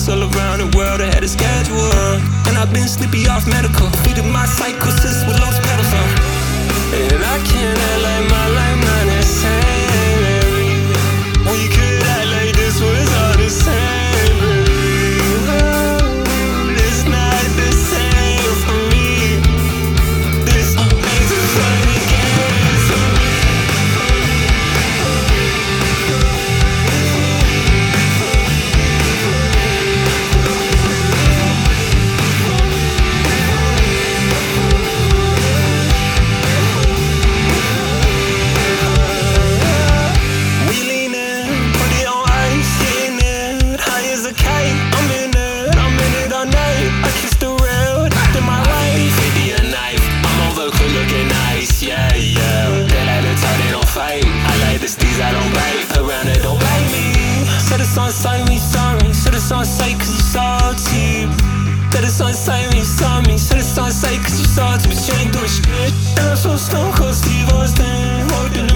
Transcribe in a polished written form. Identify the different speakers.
Speaker 1: flights all around the world, I had a schedule. And I've been sleepy off medical, feeding my psychosis with lost pedals on. And I can't act like my life not the same. We could act like this was all the same, baby. It's not the same for me. This makes us fight against me. We lean in, put it on ice, getting it high as a kite. I'm in it all night. I kiss the rail, in my life. 50 a knife, I'm over, cool looking nice, yeah, yeah. They like to talk, they don't fight. I like the steez, I don't bite. Around it, don't bite me. Said it's on sight, we sorry. Said it's on sight, cause you salty. Said it's on sight, when you saw me. Said it's on sight, cause you salty, but you ain't doing shit. And I'm so stone cold Steve Austin, walked in